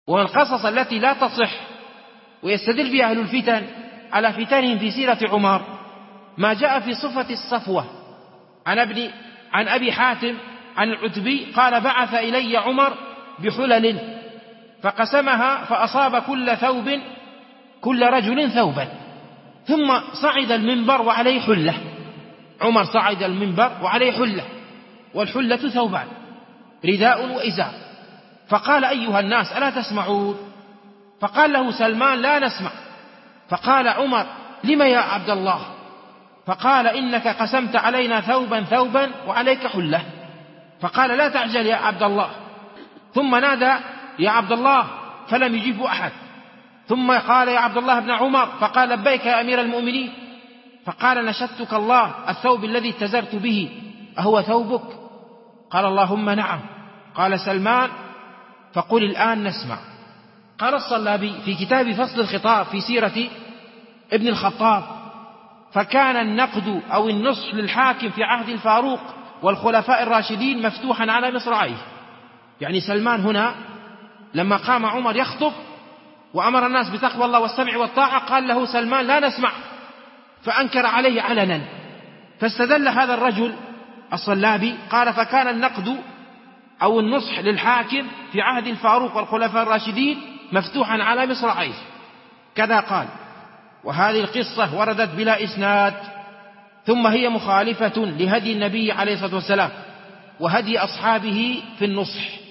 ومن القصص التي لا تصح ويستدل بها أهل الفتن على فتنهم في سيرة عمر ما جاء في صفة الصفوة عن أبي حاتم عن العتبي قال: بعث إلي عمر بحلل فقسمها فأصاب كل رجل ثوبا، ثم صعد المنبر وعليه حلة. عمر صعد المنبر وعليه حلة، والحلة ثوبان، رداء وإزار. فقال: أيها الناس ألا تسمعون؟ فقال له سلمان: لا نسمع. فقال عمر: لم يا عبد الله؟ فقال: إنك قسمت علينا ثوبا وعليك حلة. فقال: لا تعجل يا عبد الله. ثم نادى: يا عبد الله، فلم يجيب أحد. ثم قال: يا عبد الله بن عمر. فقال: لبيك يا أمير المؤمنين. فقال: نشدتك الله، الثوب الذي اتزرت به أهو ثوبك؟ قال: اللهم نعم. قال سلمان: فقل الآن نسمع. قال الصلابي في كتاب فصل الخطاب في سيرة ابن الخطاب: فكان النقد أو النصح للحاكم في عهد الفاروق والخلفاء الراشدين مفتوحا على مصراعيه. يعني سلمان هنا لما قام عمر يخطب وأمر الناس بتقوى الله والسمع والطاعة قال له سلمان: لا نسمع، فأنكر عليه علنا. فاستدل هذا الرجل الصلابي قال: فكان النقد أو النصح للحاكم في عهد الفاروق والخلفاء الراشدين مفتوحا على مصراعيه، كذا قال. وهذه القصة وردت بلا إسناد، ثم هي مخالفة لهدي النبي عليه الصلاة والسلام وهدي أصحابه في النصح.